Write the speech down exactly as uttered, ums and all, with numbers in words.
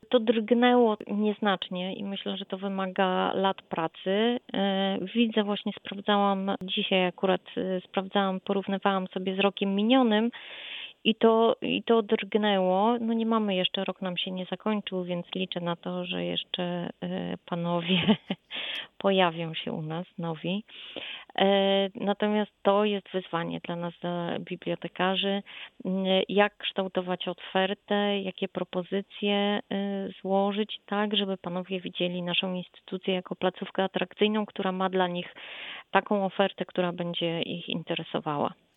To drgnęło nieznacznie i myślę, że to wymaga lat pracy. E, Widzę, właśnie sprawdzałam dzisiaj akurat, e, sprawdzałam, porównywałam sobie z rokiem minionym i to, i to drgnęło. No nie mamy jeszcze, rok nam się nie zakończył, więc liczę na to, że jeszcze e, panowie pojawią się u nas, nowi. E, Natomiast to jest wyzwanie dla nas, dla bibliotekarzy, m, jak kształtować ofertę, jakie propozycje e, złożyć, tak, żeby panowie widzieli naszą instytucję jako placówkę atrakcyjną, która ma dla nich taką ofertę, która będzie ich interesowała.